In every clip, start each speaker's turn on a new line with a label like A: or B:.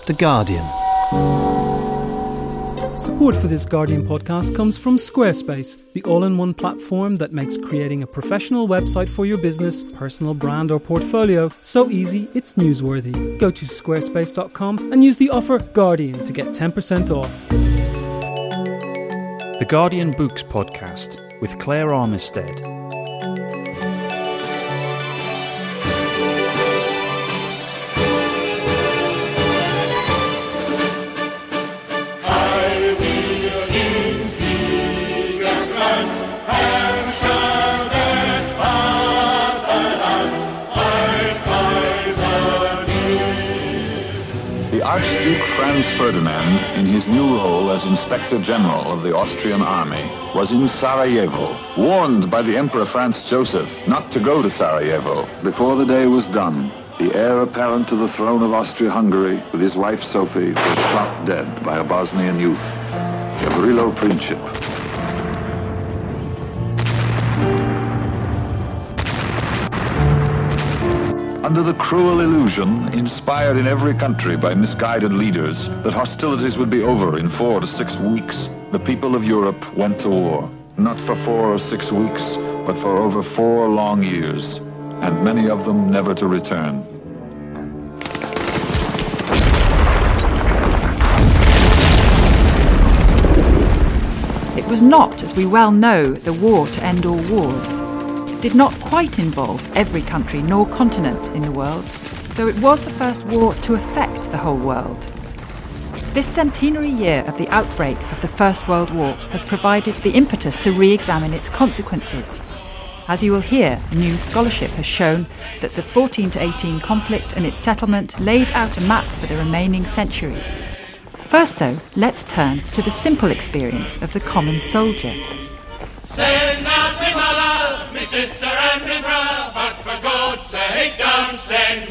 A: The Guardian.
B: Support for this Guardian podcast comes from Squarespace, the all-in-one platform that makes creating a professional website for your business, personal brand or portfolio so easy it's newsworthy. Go to squarespace.com and use the offer Guardian to get 10% off.
C: The Guardian Books Podcast with Claire Armistead.
D: Archduke Franz Ferdinand, in his new role as Inspector General of the Austrian Army, was in Sarajevo, warned by the Emperor Franz Joseph not to go to Sarajevo. Before the day was done, the heir apparent to the throne of Austria-Hungary, with his wife Sophie, was shot dead by a Bosnian youth, Gavrilo Princip. Under the cruel illusion, inspired in every country by misguided leaders, that hostilities would be over in 4 to 6 weeks, the people of Europe went to war. Not for 4 or 6 weeks, but for over 4 long years, and many of them never to return.
E: It was not, as we well know, the war to end all wars. Did not quite involve every country nor continent in the world, though it was the first war to affect the whole world. This centenary year of the outbreak of the First World War has provided the impetus to re-examine its consequences. As you will hear, new scholarship has shown that the 14 to 18 conflict and its settlement laid out a map for the remaining century. First, though, let's turn to the simple experience of the common soldier.
F: Send out me mother, me sister and me brother, but for God's sake don't send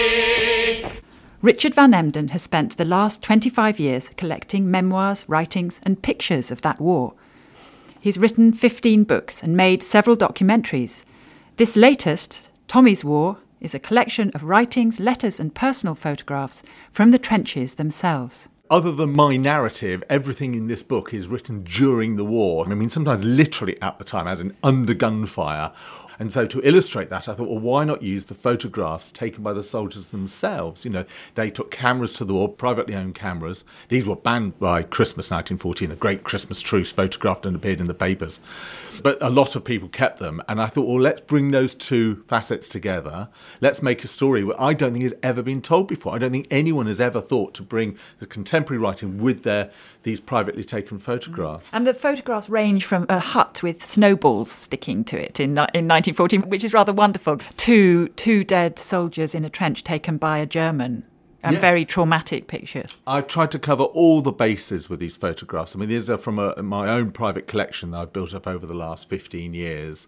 F: me.
E: Richard Van Emden has spent the last 25 years collecting memoirs, writings and pictures of that war. He's written 15 books and made several documentaries. This latest, Tommy's War, is a collection of writings, letters and personal photographs from the trenches themselves.
G: Other than my narrative, everything in this book is written during the war. I mean, sometimes literally at the time, as in under gunfire. And so to illustrate that, I thought, well, why not use the photographs taken by the soldiers themselves? You know, they took cameras to the war, privately owned cameras. These were banned by Christmas 1914, a great Christmas truce, photographed and appeared in the papers. But a lot of people kept them. And I thought, well, let's bring those two facets together. Let's make a story where I don't think has ever been told before. I don't think anyone has ever thought to bring the contemporary writing with these privately taken photographs.
E: And the photographs range from a hut with snowballs sticking to it in 1914, which is rather wonderful, to 2 dead soldiers in a trench taken by a German. And
G: yes.
E: Very traumatic pictures.
G: I've tried to cover all the bases with these photographs. I mean, these are from my own private collection that I've built up over the last 15 years.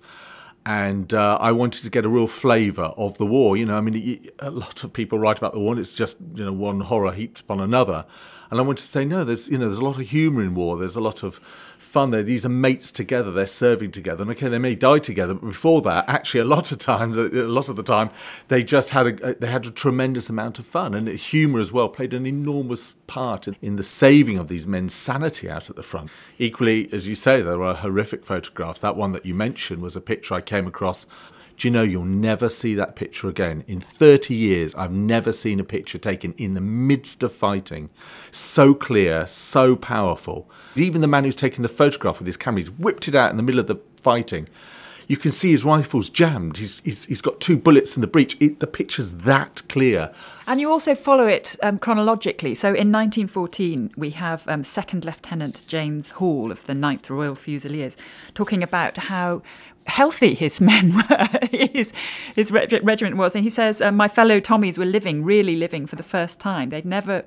G: And I wanted to get a real flavour of the war. You know, I mean, a lot of people write about the war and it's just, you know, one horror heaped upon another. And I wanted to say, no, there's a lot of humour in war. There's a lot of fun there. These are mates together. They're serving together. And okay, they may die together, but before that, actually, a lot of the time, they just had a tremendous amount of fun. And humour as well played an enormous part in the saving of these men's sanity out at the front. Equally, as you say, there are horrific photographs. That one that you mentioned was a picture I came across. Do you know, you'll never see that picture again. In 30 years, I've never seen a picture taken in the midst of fighting. So clear, so powerful. Even the man who's taking the photograph with his camera, he's whipped it out in the middle of the fighting. You can see his rifle's jammed. He's got 2 bullets in the breech. The picture's that clear.
E: And you also follow it chronologically. So in 1914, we have Second Lieutenant James Hall of the 9th Royal Fusiliers talking about how healthy his men were, his regiment was. And he says, my fellow Tommies were really living for the first time. They'd never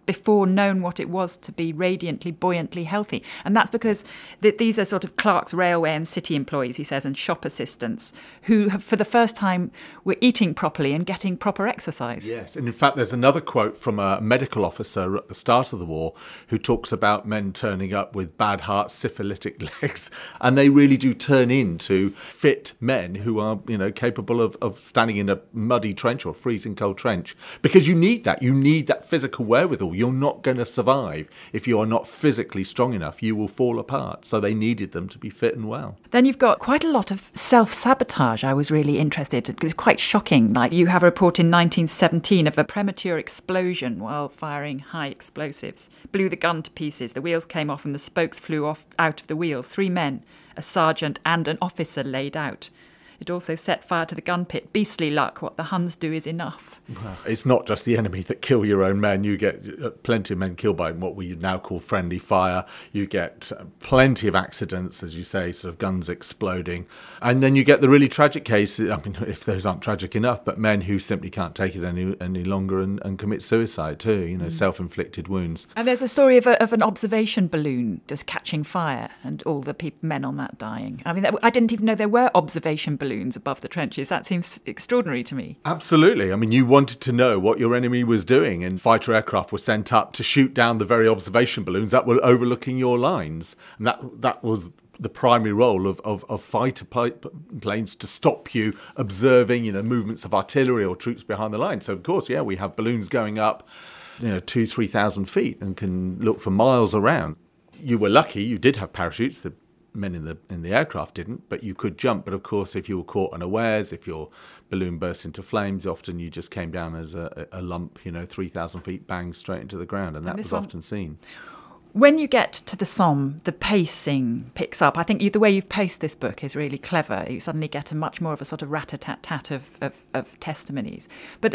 E: before known what it was to be radiantly, buoyantly healthy. And that's because these are sort of Clark's railway and city employees, he says, and shop assistants who have, for the first time, were eating properly and getting proper exercise.
G: Yes, and in fact, there's another quote from a medical officer at the start of the war who talks about men turning up with bad hearts, syphilitic legs, and they really do turn into fit men who are, capable of standing in a muddy trench or freezing cold trench, because you need that. You need that physical wherewithal. You're not going to survive if you are not physically strong enough. You will fall apart. So they needed them to be fit and well.
E: Then you've got quite a lot of self-sabotage. I was really interested. It was quite shocking. Like, you have a report in 1917 of a premature explosion while firing high explosives. Blew the gun to pieces. The wheels came off and the spokes flew off out of the wheel. 3 men, a sergeant and an officer laid out. It also set fire to the gun pit. Beastly luck, what the Huns do is enough.
G: It's not just the enemy that kill your own men. You get plenty of men killed by what we now call friendly fire. You get plenty of accidents, as you say, sort of guns exploding. And then you get the really tragic cases, if those aren't tragic enough, but men who simply can't take it any longer and commit suicide too, self-inflicted wounds.
E: And there's a story of an observation balloon just catching fire and all the men on that dying. I didn't even know there were observation balloons above the trenches. That seems extraordinary to me.
G: Absolutely. You wanted to know what your enemy was doing, and fighter aircraft were sent up to shoot down the very observation balloons that were overlooking your lines. And that was the primary role of fighter planes, to stop you observing, movements of artillery or troops behind the line. So, of course, we have balloons going up, 2,000-3,000 feet and can look for miles around. You were lucky. You did have parachutes. The men in the aircraft didn't, but you could jump. But of course, if you were caught unawares, if your balloon burst into flames, often you just came down as a lump, 3,000 feet, bang, straight into the ground, and that was often seen.
E: When you get to the Somme, the pacing picks up. I think the way you've paced this book is really clever. You suddenly get a much more of a sort of rat-a-tat-tat of testimonies. But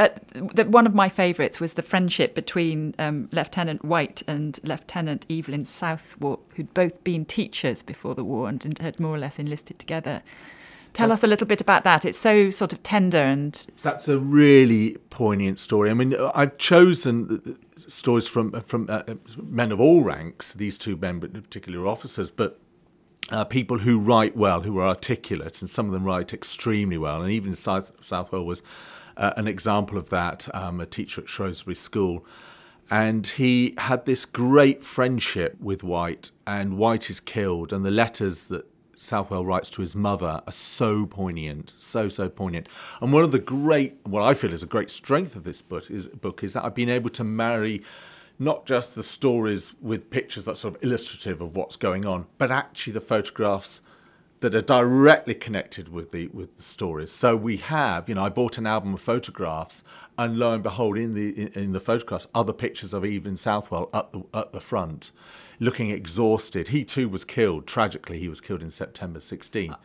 E: one of my favourites was the friendship between Lieutenant White and Lieutenant Evelyn Southwark, who'd both been teachers before the war and had more or less enlisted together. Tell us a little bit about that. It's so sort of tender and...
G: That's a really poignant story. I've chosen stories from men of all ranks, these 2 men, but particularly officers, but people who write well, who are articulate, and some of them write extremely well. And even Southwell was an example of that, a teacher at Shrewsbury School. And he had this great friendship with White, and White is killed, and the letters that Southwell writes to his mother are so poignant, so poignant. And one of the what I feel is a great strength of this book is that I've been able to marry not just the stories with pictures that's sort of illustrative of what's going on, but actually the photographs that are directly connected with the stories. So we have, I bought an album of photographs, and lo and behold, in the photographs, other pictures of Evelyn Southwell at the front, looking exhausted. He too was killed. Tragically, he was killed in September 16.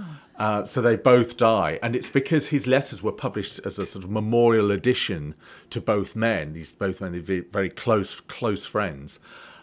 G: So they both die, and it's because his letters were published as a sort of memorial edition to both men. Both men, they're very close friends.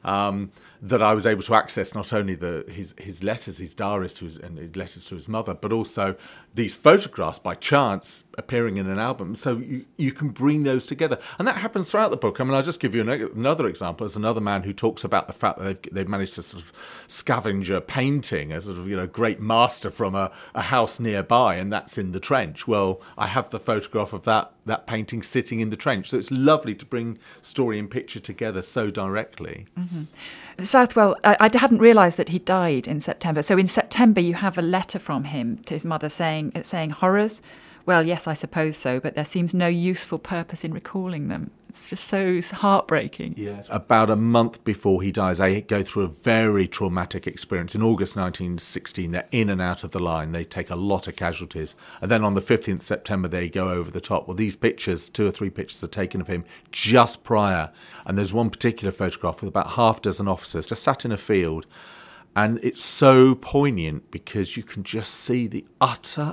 G: That I was able to access not only his letters, his diaries and his letters to his mother, but also these photographs by chance appearing in an album. So you can bring those together, and that happens throughout the book. I'll just give you another example. There's another man who talks about the fact that they've managed to sort of scavenge a painting, a sort of great master from a house nearby, and that's in the trench. Well, I have the photograph of that painting sitting in the trench. So it's lovely to bring story and picture together so directly.
E: Mm-hmm. Southwell, I hadn't realised that he died in September. So in September you have a letter from him to his mother saying horrors. Well, yes, I suppose so, but there seems no useful purpose in recalling them. It's just so heartbreaking.
G: Yes. About a month before he dies, they go through a very traumatic experience. In August 1916, they're in and out of the line. They take a lot of casualties. And then on the 15th September, they go over the top. Well, these pictures, 2 or 3 pictures are taken of him just prior. And there's one particular photograph with about half a dozen officers just sat in a field. And it's so poignant because you can just see the utter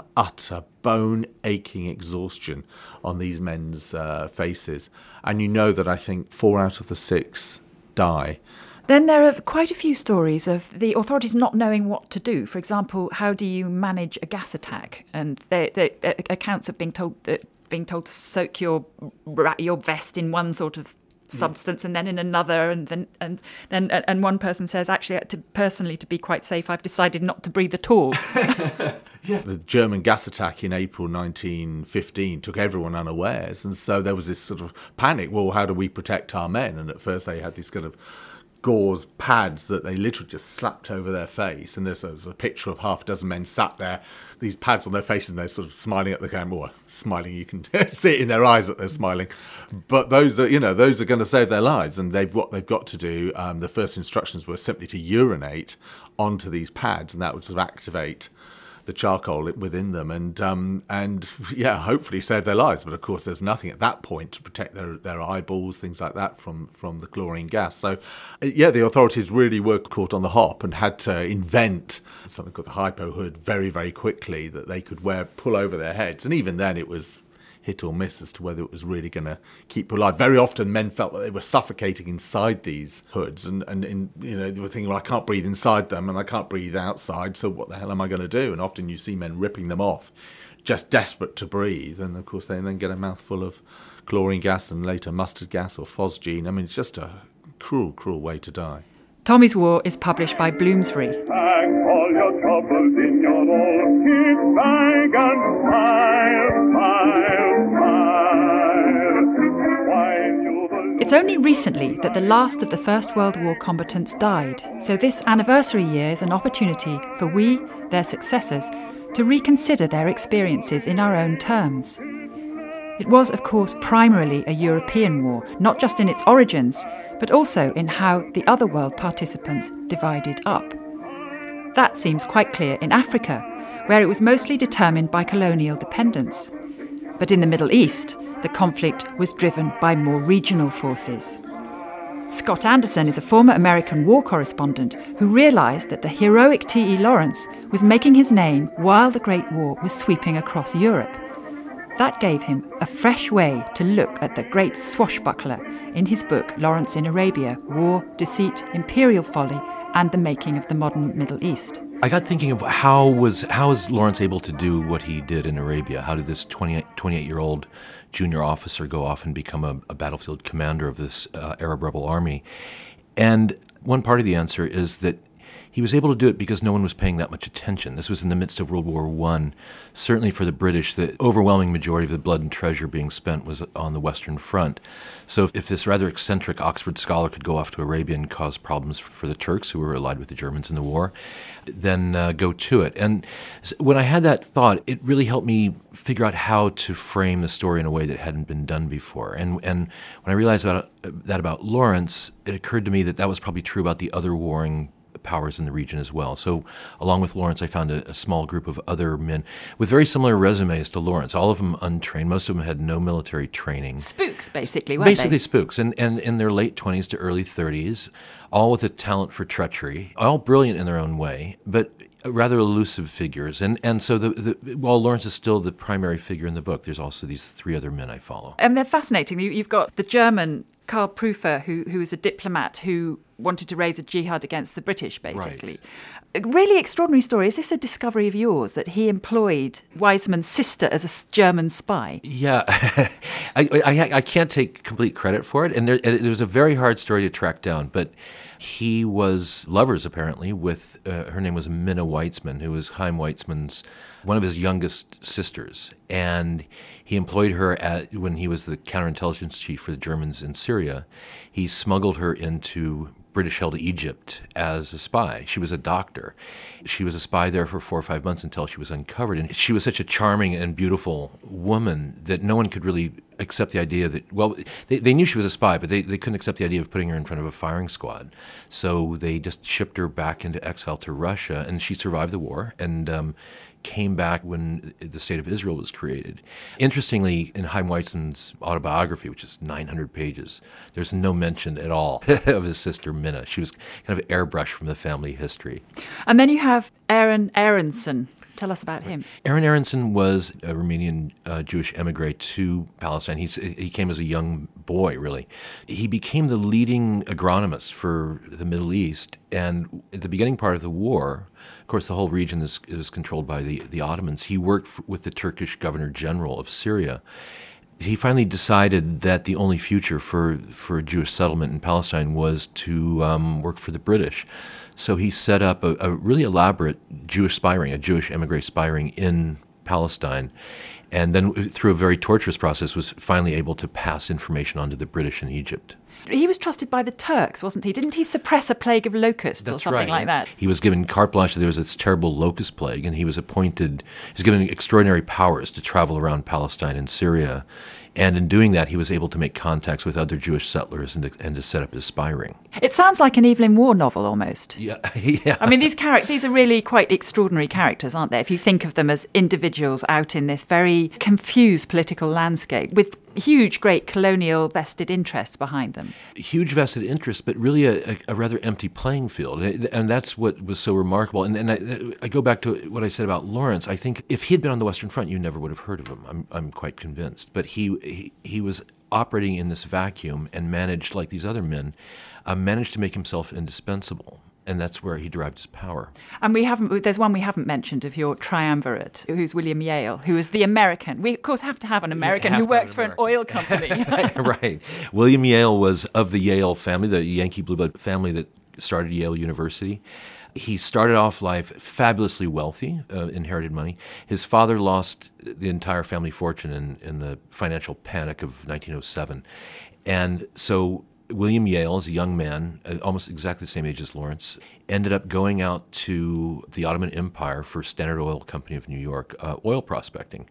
G: bone-aching exhaustion on these men's faces. And you know that I think 4 out of the 6 die.
E: Then there are quite a few stories of the authorities not knowing what to do. For example, how do you manage a gas attack? And the accounts of being told to soak your vest in one sort of substance, and then in another, and one person says, actually, to be quite safe, I've decided not to breathe at all.
G: Yes. The German gas attack in April 1915 took everyone unawares, and so there was this sort of panic. Well, how do we protect our men? And at first they had these kind of gauze pads that they literally just slapped over their face, and there's a picture of half a dozen men sat there, these pads on their faces, and they're sort of smiling at the camera, or smiling, you can see it in their eyes that they're smiling. But those are going to save their lives, and what they've got to do, the first instructions were simply to urinate onto these pads, and that would sort of activate the charcoal within them, and hopefully save their lives. But of course, there's nothing at that point to protect their eyeballs, things like that, from the chlorine gas. So, the authorities really were caught on the hop and had to invent something called the hypo hood very, very quickly that they could pull over their heads. And even then, it was hit or miss as to whether it was really going to keep people alive. Very often men felt that they were suffocating inside these hoods, and they were thinking, well, I can't breathe inside them and I can't breathe outside, so what the hell am I going to do? And often you see men ripping them off, just desperate to breathe, and of course they then get a mouthful of chlorine gas and later mustard gas or phosgene. I mean, it's just a cruel, cruel way to die.
E: Tommy's War is published by Bloomsbury.
F: Pack all your troubles in your old keep bag and
E: It's only recently that the last of the First World War combatants died, so this anniversary year is an opportunity for we, their successors, to reconsider their experiences in our own terms. It was, of course, primarily a European war, not just in its origins, but also in how the other world participants divided up. That seems quite clear in Africa, where it was mostly determined by colonial dependence. But in the Middle East, the conflict was driven by more regional forces. Scott Anderson is a former American war correspondent who realised that the heroic T.E. Lawrence was making his name while the Great War was sweeping across Europe. That gave him a fresh way to look at the great swashbuckler in his book Lawrence in Arabia, War, Deceit, Imperial Folly, and the Making of the Modern Middle East.
A: I got thinking of how is Lawrence able to do what he did in Arabia? How did this 28-year-old junior officer go off and become a battlefield commander of this Arab rebel army? And one part of the answer is that he was able to do it because no one was paying that much attention. This was in the midst of World War I. Certainly for the British, the overwhelming majority of the blood and treasure being spent was on the Western Front. So if this rather eccentric Oxford scholar could go off to Arabia and cause problems for the Turks, who were allied with the Germans in the war, then go to it. And when I had that thought, it really helped me figure out how to frame the story in a way that hadn't been done before. And when I realized about Lawrence, it occurred to me that was probably true about the other warring powers in the region as well. So along with Lawrence, I found a small group of other men with very similar resumes to Lawrence, all of them untrained. Most of them had no military training.
E: Spooks, basically, weren't they?
A: Basically spooks, and in their late 20s to early 30s, all with a talent for treachery, all brilliant in their own way, but rather elusive figures. And so while Lawrence is still the primary figure in the book, there's also these three other men I follow.
E: And they're fascinating. You've got the German Karl Prüfer, who was a diplomat who wanted to raise a jihad against the British, basically. Right. A really extraordinary story. Is this a discovery of yours, that he employed Weizmann's sister as a German spy?
A: Yeah. I can't take complete credit for it, and it was a very hard story to track down, but he was lovers, apparently, with, her name was Minna Weizmann, who was Chaim Weizmann's, one of his youngest sisters, and he employed her when he was the counterintelligence chief for the Germans in Syria. He smuggled her into British-held Egypt as a spy. She was a doctor. She was a spy there for 4 or 5 months until she was uncovered. And she was such a charming and beautiful woman that no one could really accept the idea that, well, they knew she was a spy, but they couldn't accept the idea of putting her in front of a firing squad. So they just shipped her back into exile to Russia, and she survived the war and came back when the State of Israel was created. Interestingly, in Chaim Weizmann's autobiography, which is 900 pages, there's no mention at all of his sister Minna. She was kind of airbrushed from the family history.
E: And then you have Aaron Aronson. Tell us about him.
A: Aaron Aronson was a Romanian Jewish emigre to Palestine. He came as a young boy, really. He became the leading agronomist for the Middle East, and at the beginning part of the war, of course, the whole region is controlled by the Ottomans. He worked with the Turkish Governor General of Syria. He finally decided that the only future for a Jewish settlement in Palestine was to work for the British. So he set up a really elaborate Jewish spying, a Jewish emigre spying in Palestine, and then through a very torturous process was finally able to pass information on to the British in Egypt.
E: He was trusted by the Turks, wasn't he? Didn't he suppress a plague of locusts or something like that?
A: He was given carte blanche. There was this terrible locust plague, and he was given extraordinary powers to travel around Palestine and Syria. And in doing that, he was able to make contacts with other Jewish settlers and to set up his spy ring.
E: It sounds like an Evelyn Waugh novel almost.
A: Yeah.
E: I mean, these are really quite extraordinary characters, aren't they? If you think of them as individuals out in this very confused political landscape with huge, great colonial vested interests behind them.
A: Huge vested interests, but really a rather empty playing field. And that's what was so remarkable. And I go back to what I said about Lawrence. I think if he had been on the Western Front, you never would have heard of him. I'm quite convinced. But he was operating in this vacuum and managed, like these other men, managed to make himself indispensable. And that's where he derived his power. And
E: there's one we haven't mentioned of your triumvirate, who's William Yale, who is the American. We, of course, have to have an American who works for an oil company.
A: Right. William Yale was of the Yale family, the Yankee blue blood family that started Yale University. He started off life fabulously wealthy, inherited money. His father lost the entire family fortune in the financial panic of 1907. And so William Yale, as a young man, almost exactly the same age as Lawrence, ended up going out to the Ottoman Empire for Standard Oil Company of New York, oil prospecting.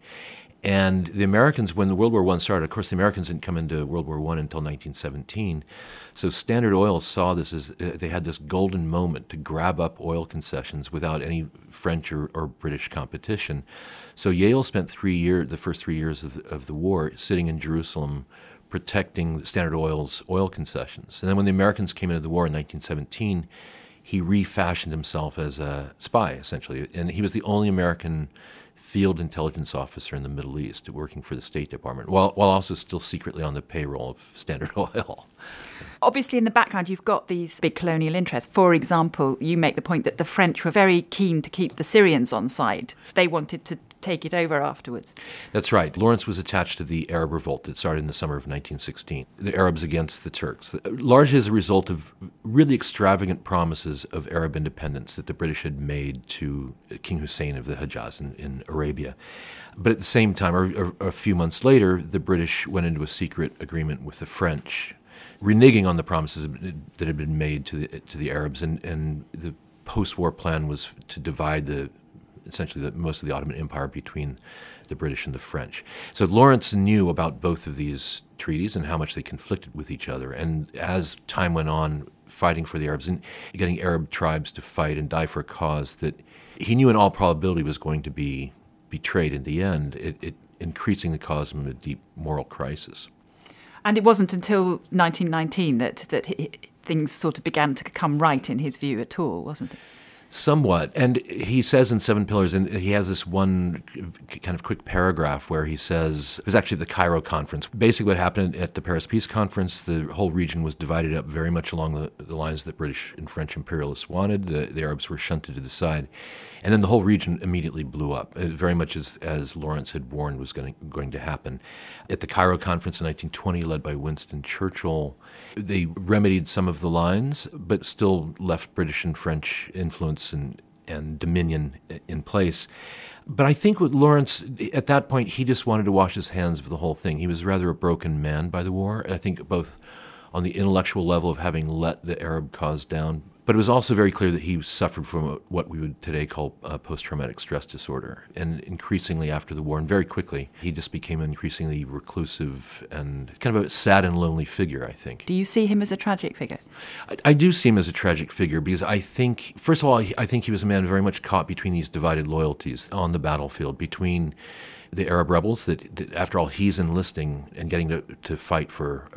A: And the Americans, when World War I started, of course, the Americans didn't come into World War I until 1917. So Standard Oil saw this as they had this golden moment to grab up oil concessions without any French or British competition. So Yale spent the first 3 years of the war sitting in Jerusalem, protecting Standard Oil's oil concessions. And then when the Americans came into the war in 1917, he refashioned himself as a spy, essentially. And he was the only American field intelligence officer in the Middle East working for the State Department, while also still secretly on the payroll of Standard Oil.
E: Obviously, in the background, you've got these big colonial interests. For example, you make the point that the French were very keen to keep the Syrians on side. They wanted to take it over afterwards.
A: That's right. Lawrence was attached to the Arab revolt that started in the summer of 1916, the Arabs against the Turks, largely as a result of really extravagant promises of Arab independence that the British had made to King Hussein of the Hejaz in Arabia. But at the same time, or a few months later, the British went into a secret agreement with the French, reneging on the promises that had been made to the Arabs, and the post-war plan was to divide essentially most of the Ottoman Empire between the British and the French. So Lawrence knew about both of these treaties and how much they conflicted with each other. And as time went on, fighting for the Arabs and getting Arab tribes to fight and die for a cause that he knew in all probability was going to be betrayed in the end, it increasingly caused him a deep moral crisis.
E: And it wasn't until 1919 that things sort of began to come right in his view at all, wasn't it?
A: Somewhat. And he says in Seven Pillars, and he has this one kind of quick paragraph where he says, it was actually the Cairo conference. Basically what happened at the Paris Peace Conference, the whole region was divided up very much along the lines that British and French imperialists wanted. The Arabs were shunted to the side. And then the whole region immediately blew up, very much as Lawrence had warned was going to happen. At the Cairo conference in 1920, led by Winston Churchill, they remedied some of the lines, but still left British and French influence and dominion in place. But I think with Lawrence, at that point, he just wanted to wash his hands of the whole thing. He was rather a broken man by the war. I think both on the intellectual level of having let the Arab cause down, but it was also very clear that he suffered from what we would today call post-traumatic stress disorder. And increasingly after the war, and very quickly, he just became an increasingly reclusive and kind of a sad and lonely figure, I think.
E: Do you see him as a tragic figure?
A: I do see him as a tragic figure because I think, first of all, I think he was a man very much caught between these divided loyalties on the battlefield, between the Arab rebels that after all, he's enlisting and getting to fight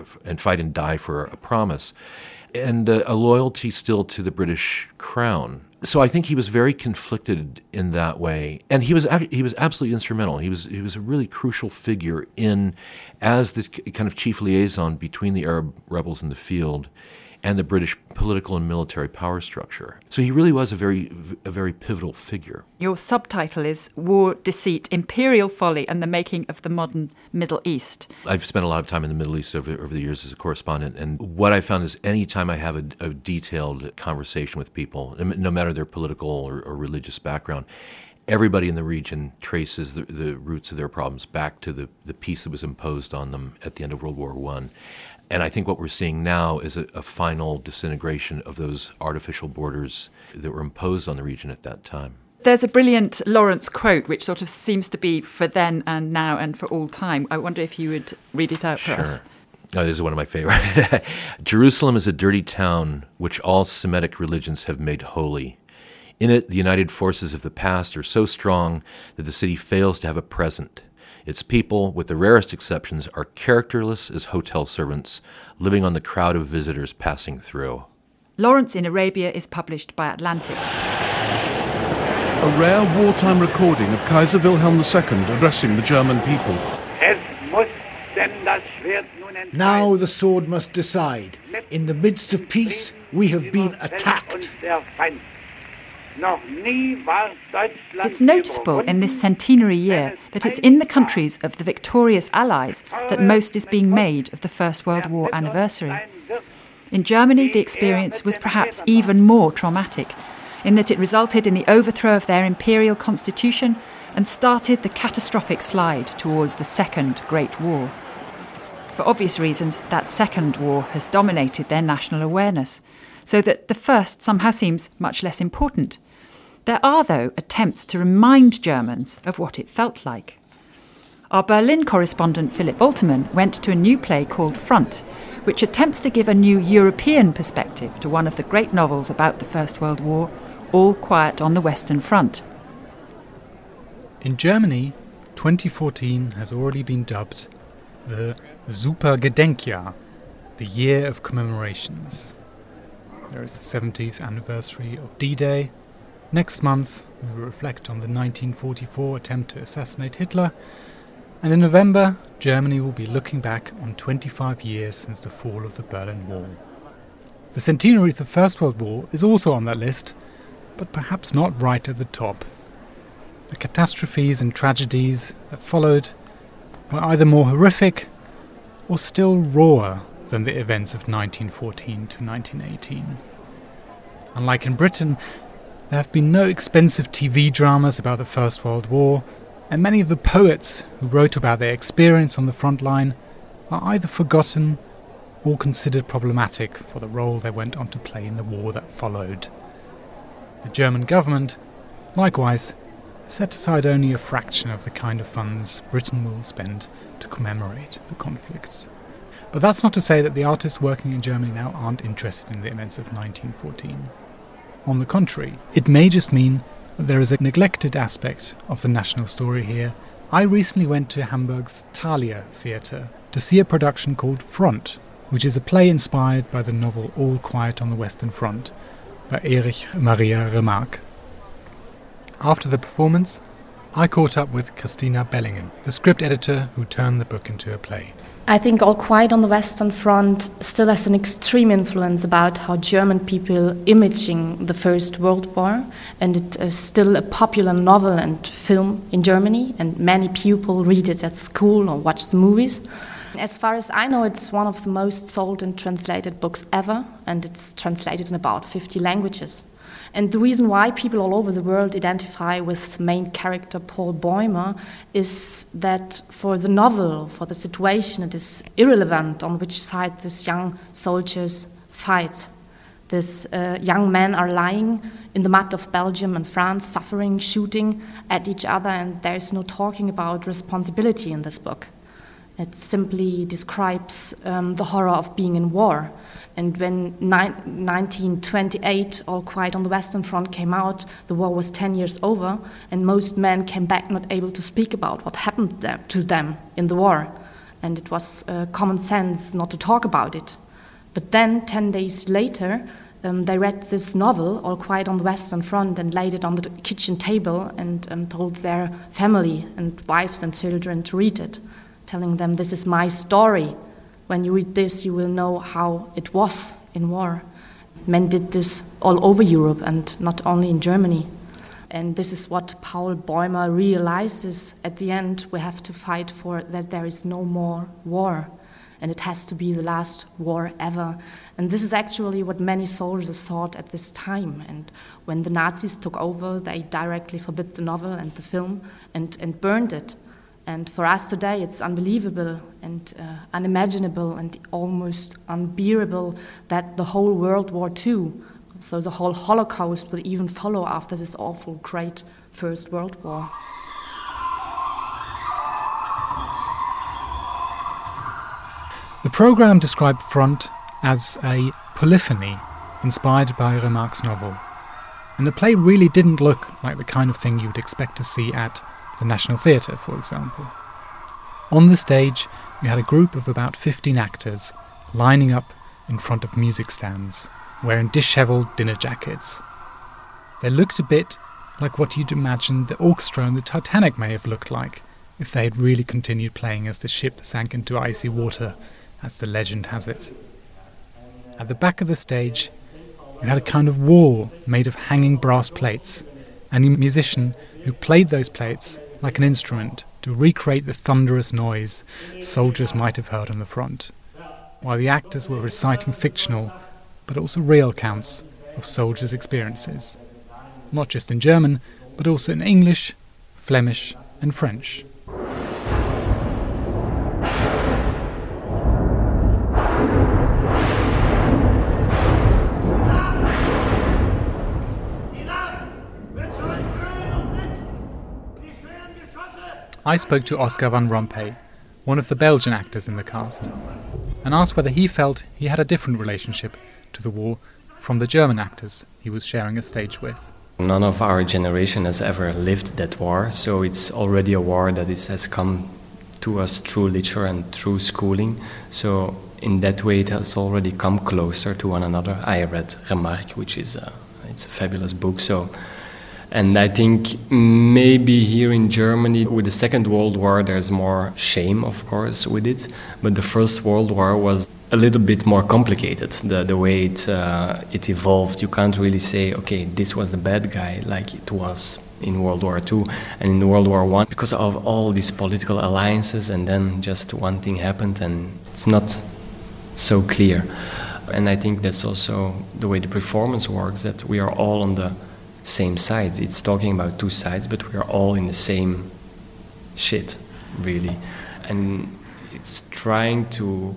A: and die for a promise, and a loyalty still to the British crown. So I think he was very conflicted in that way, and he was absolutely instrumental. He was a really crucial figure as the kind of chief liaison between the Arab rebels in the field and the British political and military power structure. So he really was a very pivotal figure.
E: Your subtitle is War, Deceit, Imperial Folly and the Making of the Modern Middle East.
A: I've spent a lot of time in the Middle East over the years as a correspondent, and what I found is any time I have a detailed conversation with people, no matter their political or religious background, everybody in the region traces the roots of their problems back to the peace that was imposed on them at the end of World War I. And I think what we're seeing now is a final disintegration of those artificial borders that were imposed on the region at that time.
E: There's a brilliant Lawrence quote which sort of seems to be for then and now and for all time. I wonder if you would read it out for us.
A: Oh, this is one of my favorite. Jerusalem is a dirty town which all Semitic religions have made holy. In it, the united forces of the past are so strong that the city fails to have a present. Its people, with the rarest exceptions, are characterless as hotel servants, living on the crowd of visitors passing through.
E: Lawrence in Arabia is published by Atlantic.
H: A rare wartime recording of Kaiser Wilhelm II addressing the German people.
I: Now the sword must decide. In the midst of peace, we have been attacked.
E: It's noticeable in this centenary year that it's in the countries of the victorious Allies that most is being made of the First World War anniversary. In Germany, the experience was perhaps even more traumatic, in that it resulted in the overthrow of their imperial constitution and started the catastrophic slide towards the Second Great War. For obvious reasons, that Second War has dominated their national awareness, so that the first somehow seems much less important. There are, though, attempts to remind Germans of what it felt like. Our Berlin correspondent Philip Alterman went to a new play called Front, which attempts to give a new European perspective to one of the great novels about the First World War, All Quiet on the Western Front.
C: In Germany, 2014 has already been dubbed the Supergedenkjahr, the year of commemorations. There is the 70th anniversary of D-Day. Next month, we will reflect on the 1944 attempt to assassinate Hitler. And in November, Germany will be looking back on 25 years since the fall of the Berlin Wall. The centenary of the First World War is also on that list, but perhaps not right at the top. The catastrophes and tragedies that followed were either more horrific or still rawer than the events of 1914 to 1918. Unlike in Britain, there have been no expensive TV dramas about the First World War, and many of the poets who wrote about their experience on the front line are either forgotten or considered problematic for the role they went on to play in the war that followed. The German government, likewise, set aside only a fraction of the kind of funds Britain will spend to commemorate the conflict. But that's not to say that the artists working in Germany now aren't interested in the events of 1914. On the contrary, it may just mean that there is a neglected aspect of the national story here. I recently went to Hamburg's Thalia Theatre to see a production called Front, which is a play inspired by the novel All Quiet on the Western Front by Erich Maria Remarque. After the performance, I caught up with Christina Bellingen, the script editor who turned the book into a play.
J: I think All Quiet on the Western Front still has an extreme influence about how German people imaging the First World War, and it is still a popular novel and film in Germany, and many people read it at school or watch the movies. As far as I know, it's one of the most sold and translated books ever, and it's translated in about 50 languages. And the reason why people all over the world identify with the main character Paul Bäumer is that for the novel, for the situation, it is irrelevant on which side these young soldiers fight. These young men are lying in the mud of Belgium and France, suffering, shooting at each other, and there is no talking about responsibility in this book. It simply describes the horror of being in war. And when 1928, All Quiet on the Western Front came out, the war was 10 years over, and most men came back not able to speak about what happened to them in the war. And it was common sense not to talk about it. But then, 10 days later, they read this novel, All Quiet on the Western Front, and laid it on the kitchen table and told their family and wives and children to read it, telling them, this is my story. When you read this, you will know how it was in war. Men did this all over Europe and not only in Germany. And this is what Paul Bäumer realizes at the end. We have to fight for that there is no more war. And it has to be the last war ever. And this is actually what many soldiers thought at this time. And when the Nazis took over, they directly forbid the novel and the film and burned it. And for us today, it's unbelievable and unimaginable and almost unbearable that the whole World War II, so the whole Holocaust, will even follow after this awful, great First World War.
C: The programme described Front as a polyphony inspired by Remarque's novel. And the play really didn't look like the kind of thing you would expect to see at the National Theatre, for example. On the stage, you had a group of about 15 actors lining up in front of music stands, wearing dishevelled dinner jackets. They looked a bit like what you'd imagine the orchestra on the Titanic may have looked like if they had really continued playing as the ship sank into icy water, as the legend has it. At the back of the stage, you had a kind of wall made of hanging brass plates, and a musician who played those plates like an instrument to recreate the thunderous noise soldiers might have heard on the front, while the actors were reciting fictional but also real accounts of soldiers' experiences, not just in German, but also in English, Flemish and French. I spoke to Oscar van Rompuy, one of the Belgian actors in the cast, and asked whether he felt he had a different relationship to the war from the German actors he was sharing a stage with.
K: None of our generation has ever lived that war, so it's already a war that has come to us through literature and through schooling. So in that way it has already come closer to one another. I read Remarque, which is it's a fabulous book. And I think maybe here in Germany, with the Second World War, there's more shame, of course, with it. But the First World War was a little bit more complicated, the way it evolved. You can't really say, okay, this was the bad guy, like it was in World War II and in World War I, because of all these political alliances, and then just one thing happened, and it's not so clear. And I think that's also the way the performance works, that we are all on the same sides. It's talking about two sides, but we are all in the same shit, really. And it's trying to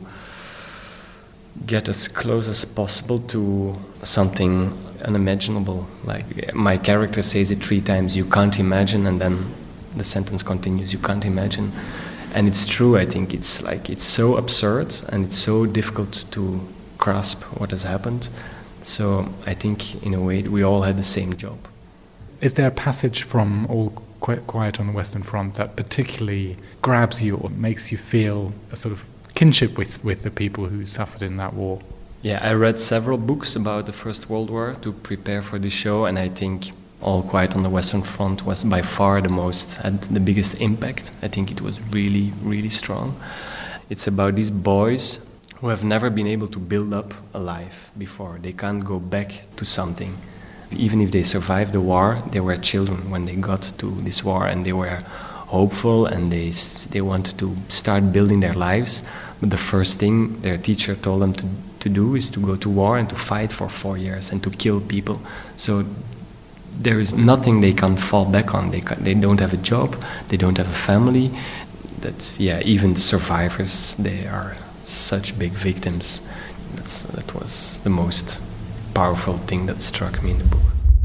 K: get as close as possible to something unimaginable. Like my character says it 3 times, you can't imagine, and then the sentence continues, you can't imagine. And it's true, I think it's so absurd and it's so difficult to grasp what has happened. So I think, in a way, we all had the same job.
C: Is there a passage from All Quiet on the Western Front that particularly grabs you or makes you feel a sort of kinship with the people who suffered in that war?
K: Yeah, I read several books about the First World War to prepare for this show, and I think All Quiet on the Western Front was by far had the biggest impact. I think it was really, really strong. It's about these boys who have never been able to build up a life before. They can't go back to something. Even if they survived the war, they were children when they got to this war, and they were hopeful, and they wanted to start building their lives. But the first thing their teacher told them to do is to go to war and to fight for 4 years and to kill people. So there is nothing they can fall back on. They don't have a job, they don't have a family. Even the survivors, they are such big victims. That was the most powerful thing that struck me in the book.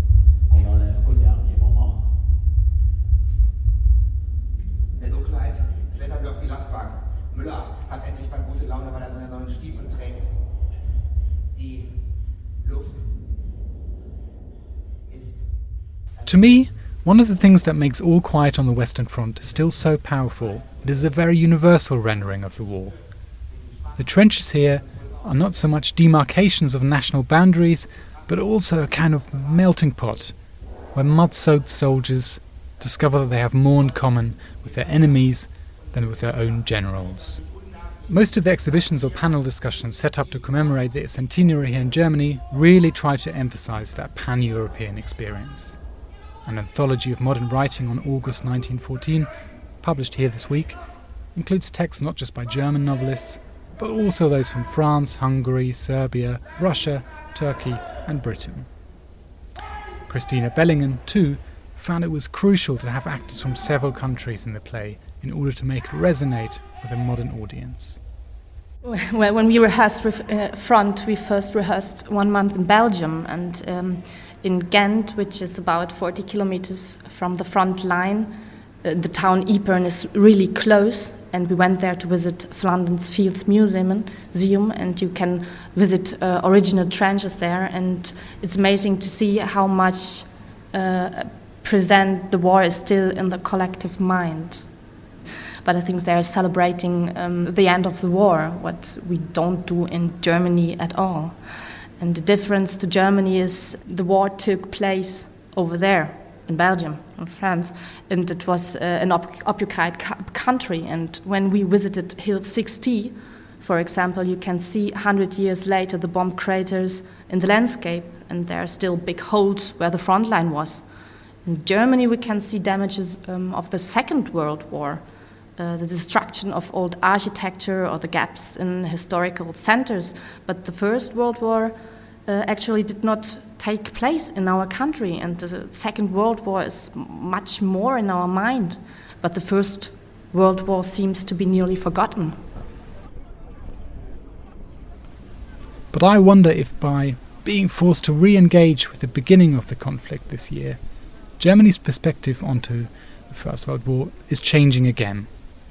C: To me, one of the things that makes All Quiet on the Western Front still so powerful, it is a very universal rendering of the war. The trenches here are not so much demarcations of national boundaries, but also a kind of melting pot, where mud-soaked soldiers discover that they have more in common with their enemies than with their own generals. Most of the exhibitions or panel discussions set up to commemorate the centenary here in Germany really try to emphasize that pan-European experience. An anthology of modern writing on August 1914, published here this week, includes texts not just by German novelists, but also those from France, Hungary, Serbia, Russia, Turkey and Britain. Christina Bellingen, too, found it was crucial to have actors from several countries in the play in order to make it resonate with a modern audience.
J: Well, when we rehearsed Front, we first rehearsed 1 month in Belgium, and in Ghent, which is about 40 kilometers from the front line, the town Ypern is really close, and we went there to visit Flanders Fields Museum, and you can visit original trenches there, and it's amazing to see how much present the war is still in the collective mind. But I think they're celebrating the end of the war, what we don't do in Germany at all. And the difference to Germany is the war took place over there, in Belgium, in France, and it was an occupied country. And when we visited Hill 60, for example, you can see 100 years later the bomb craters in the landscape, and there are still big holes where the front line was. In Germany, we can see damages of the Second World War, the destruction of old architecture or the gaps in historical centers. But the First World War actually did not take place in our country, and the Second World War is much more in our mind. But the First World War seems to be nearly forgotten.
C: But I wonder if by being forced to re-engage with the beginning of the conflict this year, Germany's perspective onto the First World War is changing again.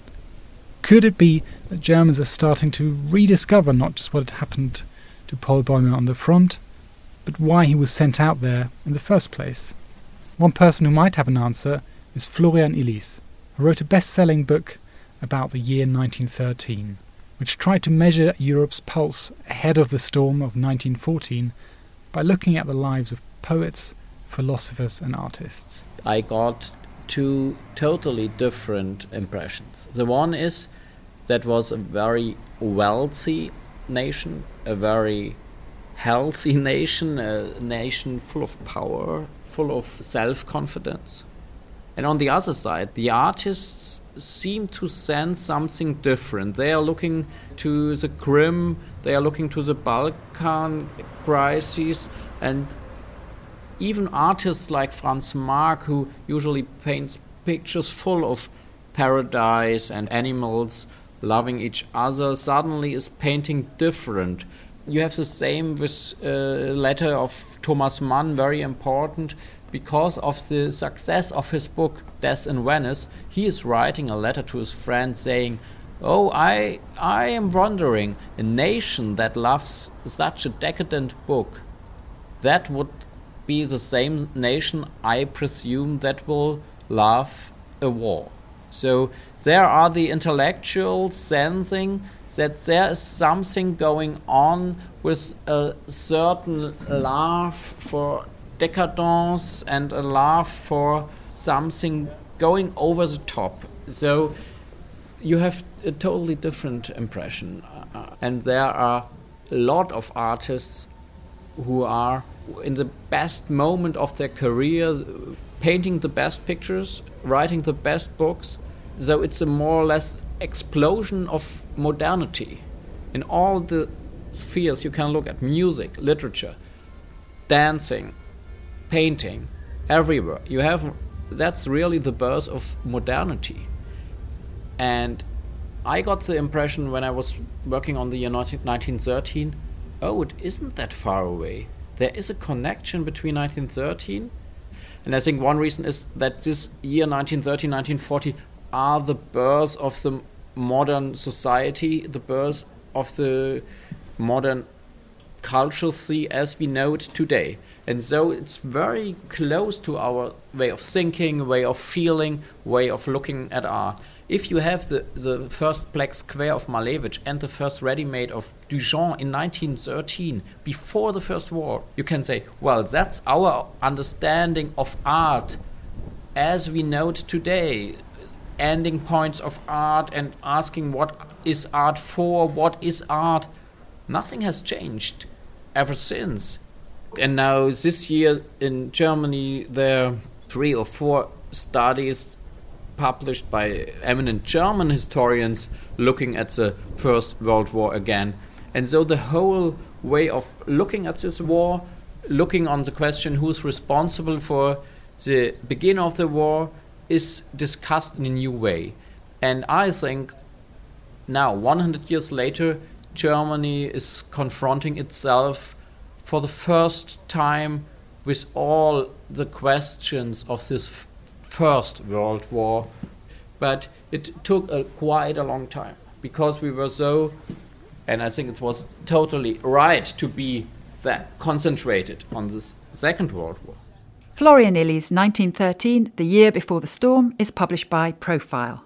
C: Could it be that Germans are starting to rediscover not just what had happened to Paul Bäumer on the front, but why he was sent out there in the first place? One person who might have an answer is Florian Illies, who wrote a best-selling book about the year 1913, which tried to measure Europe's pulse ahead of the storm of 1914 by looking at the lives of poets, philosophers and artists.
L: I got two totally different impressions. The one is that was a very wealthy nation, a very healthy nation, a nation full of power, full of self-confidence. And on the other side, the artists seem to sense something different. They are looking to the Crimea, they are looking to the Balkan crisis, and even artists like Franz Marc, who usually paints pictures full of paradise and animals loving each other, suddenly is painting different. You have the same with a letter of Thomas Mann, very important. Because of the success of his book, Death in Venice, he is writing a letter to his friend saying, "Oh, I am wondering, a nation that loves such a decadent book, that would be the same nation, I presume, that will love a war." So there are the intellectuals sensing that there is something going on with a certain love for decadence and a love for something going over the top. So you have a totally different impression. And there are a lot of artists who are in the best moment of their career, painting the best pictures, writing the best books. So it's a more or less explosion of modernity. In all the spheres you can look at: music, literature, dancing, painting, everywhere. That's really the birth of modernity. And I got the impression when I was working on the year 1913, oh, it isn't that far away. There is a connection between 1913, and I think one reason is that this year 1913, 1940 are the birth of the modern society, the birth of the modern cultural sea as we know it today. And so it's very close to our way of thinking, way of feeling, way of looking at art. If you have the first Black Square of Malevich and the first ready-made of Duchamp in 1913, before the First War, you can say, well, that's our understanding of art as we know it today. Ending points of art and asking what is art for, what is art? Nothing has changed ever since. And now this year in Germany there are 3 or 4 studies published by eminent German historians looking at the First World War again. And so the whole way of looking at this war, looking on the question who's responsible for the beginning of the war, is discussed in a new way. And I think now, 100 years later, Germany is confronting itself for the first time with all the questions of this First World War. But it took quite a long time because we were so, and I think it was totally right to be that concentrated on this Second World War.
E: Florian Illies' 1913, The Year Before the Storm, is published by Profile.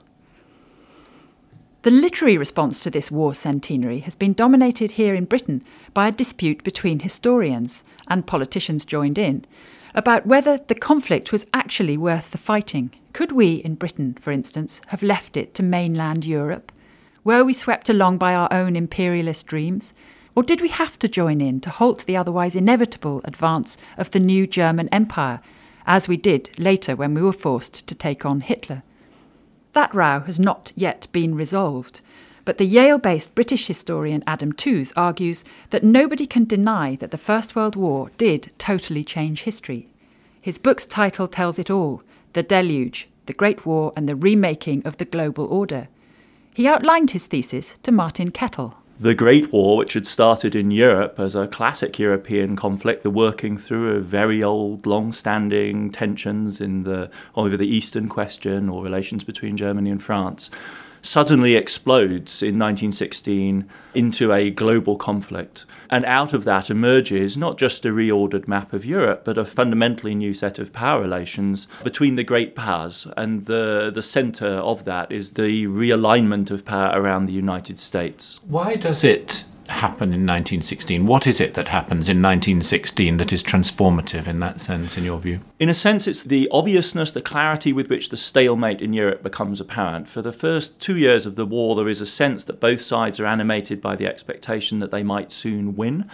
E: The literary response to this war centenary has been dominated here in Britain by a dispute between historians, and politicians joined in, about whether the conflict was actually worth the fighting. Could we, in Britain, for instance, have left it to mainland Europe? Were we swept along by our own imperialist dreams? Or did we have to join in to halt the otherwise inevitable advance of the new German Empire, as we did later when we were forced to take on Hitler? That row has not yet been resolved, but the Yale-based British historian Adam Tooze argues that nobody can deny that the First World War did totally change history. His book's title tells it all: The Deluge, the Great War and the Remaking of the Global Order. He outlined his thesis to Martin Kettle.
M: The Great War, which had started in Europe as a classic European conflict, the working through of very old, long-standing tensions over the Eastern question or relations between Germany and France, suddenly explodes in 1916 into a global conflict. And out of that emerges not just a reordered map of Europe, but a fundamentally new set of power relations between the great powers. And the centre of that is the realignment of power around the United States.
N: Why does it happen in 1916? What is it that happens in 1916 that is transformative in that sense, in your view?
M: In a sense, it's the obviousness, the clarity with which the stalemate in Europe becomes apparent. For the first 2 years of the war, there is a sense that both sides are animated by the expectation that they might soon win.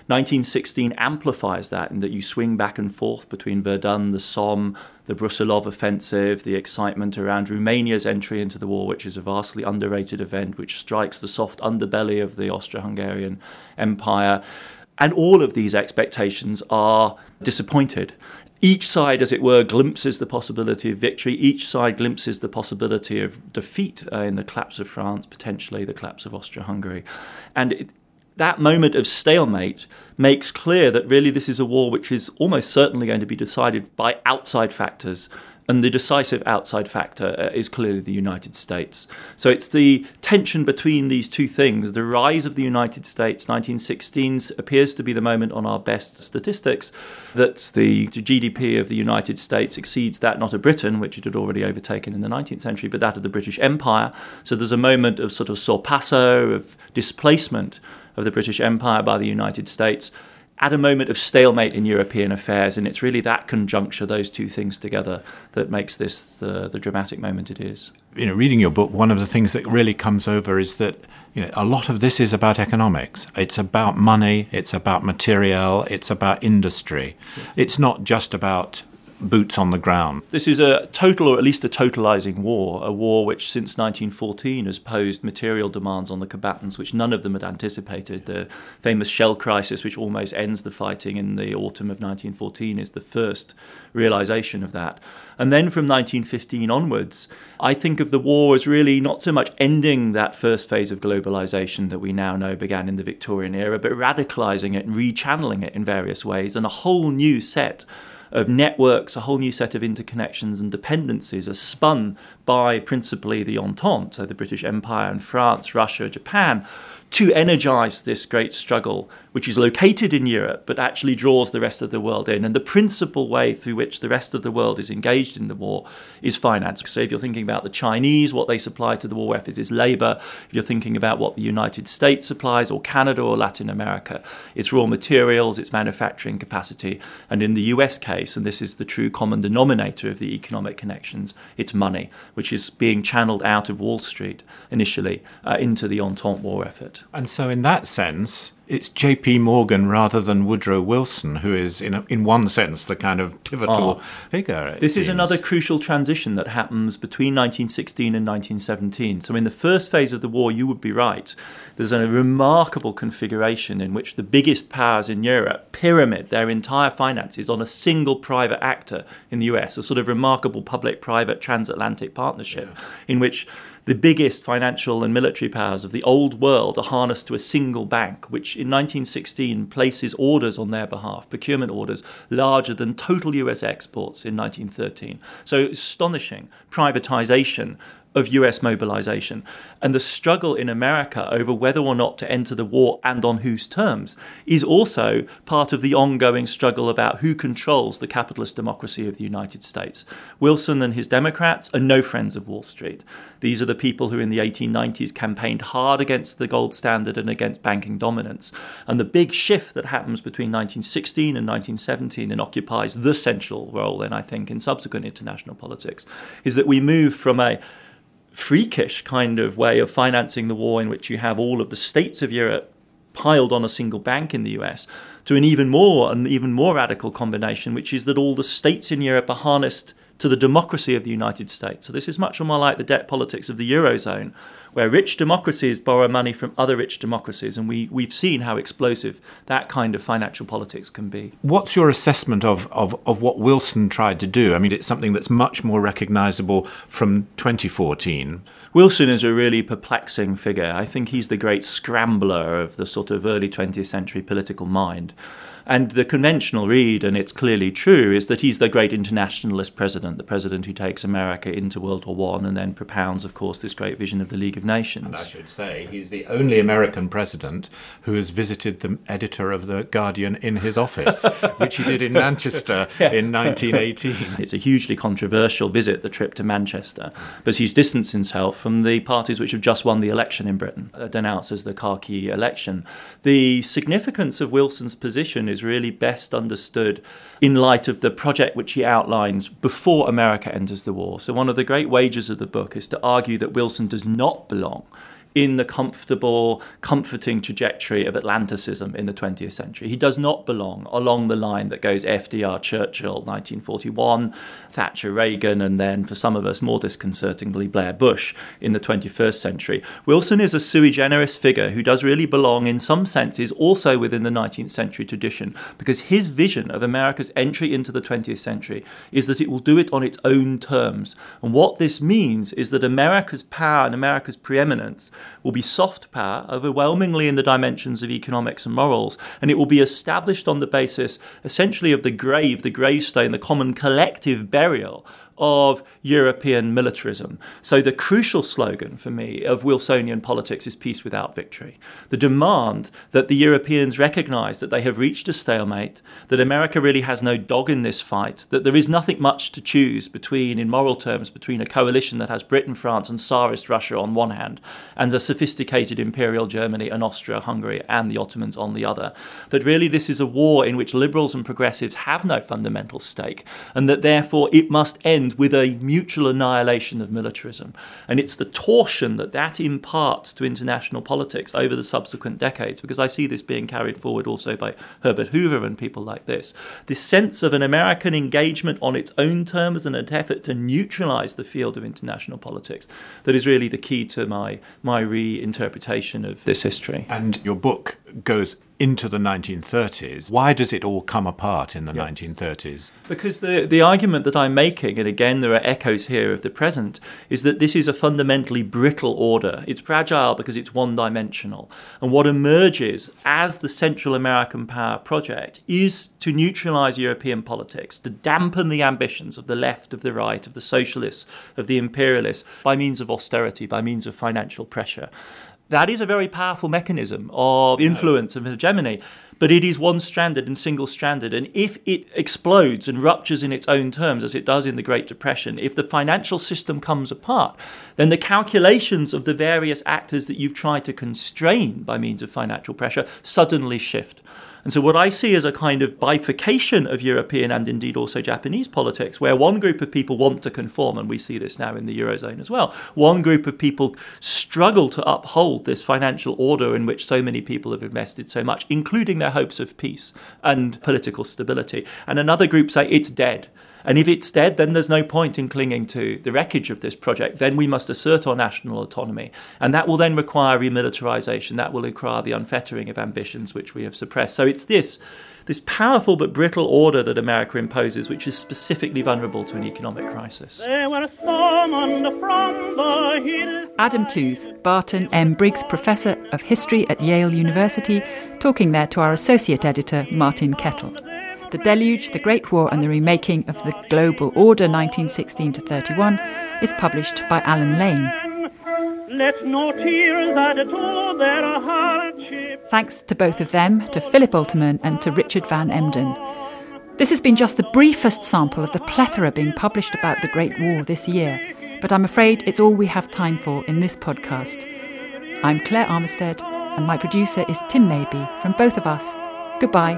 M: 1916 amplifies that in that you swing back and forth between Verdun, the Somme, the Brusilov offensive, the excitement around Romania's entry into the war, which is a vastly underrated event, which strikes the soft underbelly of the Austro-Hungarian Empire. And all of these expectations are disappointed. Each side, as it were, glimpses the possibility of victory. Each side glimpses the possibility of defeat in the collapse of France, potentially the collapse of Austro-Hungary. And that moment of stalemate makes clear that really this is a war which is almost certainly going to be decided by outside factors. And the decisive outside factor is clearly the United States. So it's the tension between these two things. The rise of the United States, 1916, appears to be the moment on our best statistics that the GDP of the United States exceeds that not of Britain, which it had already overtaken in the 19th century, but that of the British Empire. So there's a moment of sort of sorpasso, of displacement of the British Empire by the United States at a moment of stalemate in European affairs. And it's really that conjuncture, those two things together, that makes this the dramatic moment it is.
N: Reading your book, one of the things that really comes over is that a lot of this is about economics. It's about money, it's about material, it's about industry. It's not just about boots on the ground.
M: This is a total, or at least a totalizing war, a war which since 1914 has posed material demands on the combatants which none of them had anticipated. The famous shell crisis, which almost ends the fighting in the autumn of 1914, is the first realization of that. And then from 1915 onwards, I think of the war as really not so much ending that first phase of globalization that we now know began in the Victorian era, but radicalizing it and rechanneling it in various ways, and a whole new set of networks, a whole new set of interconnections and dependencies are spun by principally the Entente, so the British Empire and France, Russia, Japan, to energize this great struggle, which is located in Europe, but actually draws the rest of the world in. And the principal way through which the rest of the world is engaged in the war is finance. So if you're thinking about the Chinese, what they supply to the war effort is labor. If you're thinking about what the United States supplies, or Canada or Latin America, it's raw materials, it's manufacturing capacity. And in the US case, and this is the true common denominator of the economic connections, it's money, which is being channeled out of Wall Street initially into the Entente war effort.
N: And so in that sense, it's J.P. Morgan rather than Woodrow Wilson who is, in one sense, the kind of pivotal figure.
M: This is another crucial transition that happens between 1916 and 1917. So in the first phase of the war, you would be right. There's a remarkable configuration in which the biggest powers in Europe pyramid their entire finances on a single private actor in the US, a sort of remarkable public-private transatlantic partnership in which the biggest financial and military powers of the old world are harnessed to a single bank, which in 1916 places orders on their behalf, procurement orders, larger than total US exports in 1913. So astonishing privatization of US mobilization. And the struggle in America over whether or not to enter the war and on whose terms is also part of the ongoing struggle about who controls the capitalist democracy of the United States. Wilson and his Democrats are no friends of Wall Street. These are the people who in the 1890s campaigned hard against the gold standard and against banking dominance. And the big shift that happens between 1916 and 1917 and occupies the central role then, I think, in subsequent international politics, is that we move from a freakish kind of way of financing the war in which you have all of the states of Europe piled on a single bank in the US to an even more radical combination, which is that all the states in Europe are harnessed to the democracy of the United States. So this is much more like the debt politics of the Eurozone, where rich democracies borrow money from other rich democracies, and we've seen how explosive that kind of financial politics can be.
N: What's your assessment of what Wilson tried to do? I mean, it's something that's much more recognisable from 2014.
M: Wilson is a really perplexing figure. I think he's the great scrambler of the sort of early 20th century political mind. And the conventional read, and it's clearly true, is that he's the great internationalist president, the president who takes America into World War I and then propounds, of course, this great vision of the League of Nations.
N: And I should say, he's the only American president who has visited the editor of The Guardian in his office, which he did in Manchester in 1918.
M: It's a hugely controversial visit, the trip to Manchester, but he's distanced himself from the parties which have just won the election in Britain, denounced as the Khaki election. The significance of Wilson's position is really best understood in light of the project which he outlines before America enters the war. So one of the great wagers of the book is to argue that Wilson does not belong in the comfortable, comforting trajectory of Atlanticism in the 20th century. He does not belong along the line that goes FDR, Churchill, 1941, Thatcher, Reagan, and then, for some of us more disconcertingly, Blair, Bush in the 21st century. Wilson is a sui generis figure who does really belong in some senses also within the 19th century tradition, because his vision of America's entry into the 20th century is that it will do it on its own terms. And what this means is that America's power and America's preeminence will be soft power, overwhelmingly in the dimensions of economics and morals, and it will be established on the basis essentially of the gravestone, the common collective burial of European militarism. So the crucial slogan for me of Wilsonian politics is peace without victory. The demand that the Europeans recognize that they have reached a stalemate, that America really has no dog in this fight, that there is nothing much to choose between, in moral terms, between a coalition that has Britain, France and Tsarist Russia on one hand, and a sophisticated imperial Germany and Austria-Hungary and the Ottomans on the other. That really this is a war in which liberals and progressives have no fundamental stake, and that therefore it must end with a mutual annihilation of militarism. And it's the torsion that imparts to international politics over the subsequent decades, because I see this being carried forward also by Herbert Hoover and people like this sense of an American engagement on its own terms and an effort to neutralize the field of international politics that is really the key to my reinterpretation of this history.
N: And your book goes into the 1930s. Why does it all come apart in the 1930s?
M: Because the argument that I'm making, and again there are echoes here of the present, is that this is a fundamentally brittle order. It's fragile because it's one-dimensional. And what emerges as the Central American power project is to neutralize European politics, to dampen the ambitions of the left, of the right, of the socialists, of the imperialists, by means of austerity, by means of financial pressure. That is a very powerful mechanism of influence and hegemony, but it is one-stranded and single-stranded. And if it explodes and ruptures in its own terms, as it does in the Great Depression, if the financial system comes apart, then the calculations of the various actors that you've tried to constrain by means of financial pressure suddenly shift. And so what I see is a kind of bifurcation of European and indeed also Japanese politics, where one group of people want to conform, and we see this now in the Eurozone as well. One group of people struggle to uphold this financial order in which so many people have invested so much, including their hopes of peace and political stability. And another group say it's dead. And if it's dead, then there's no point in clinging to the wreckage of this project. Then we must assert our national autonomy. And that will then require remilitarization. That will require the unfettering of ambitions which we have suppressed. So it's this powerful but brittle order that America imposes, which is specifically vulnerable to an economic crisis.
E: Adam Tooze, Barton M. Briggs Professor of History at Yale University, talking there to our Associate Editor, Martin Kettle. The Deluge, The Great War and the Remaking of the Global Order 1916-31 is published by Alan Lane. Let no tears add to their hardship. Thanks to both of them, to Philip Alterman and to Richard Van Emden. This has been just the briefest sample of the plethora being published about the Great War this year, but I'm afraid it's all we have time for in this podcast. I'm Claire Armistead, and my producer is Tim Maybe. From both of us, goodbye.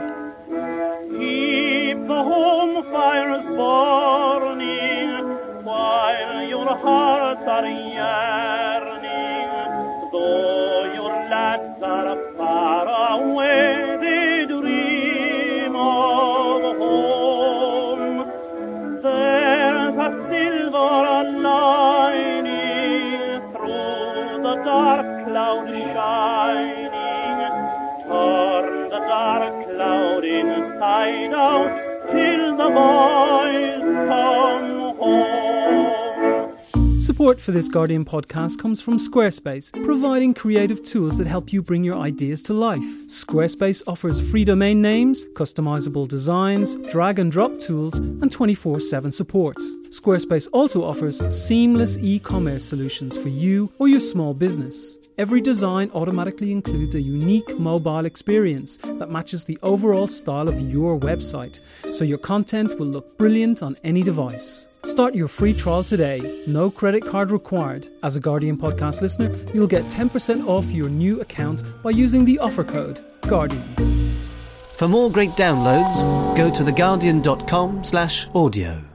F: The home fires burning while your hearts are yearning. Though your lads are far away, they dream of home. There's a silver lining through the dark cloud shining. Turn the dark cloud inside out till the boys come home.
B: Support for this Guardian podcast comes from Squarespace, providing creative tools that help you bring your ideas to life. Squarespace offers free domain names, customizable designs, drag and drop tools, and 24/7 support. Squarespace also offers seamless e-commerce solutions for you or your small business. Every design automatically includes a unique mobile experience that matches the overall style of your website, so your content will look brilliant on any device. Start your free trial today. No credit card required. As a Guardian podcast listener, you'll get 10% off your new account by using the offer code Guardian.
O: For more great downloads, go to theguardian.com/audio.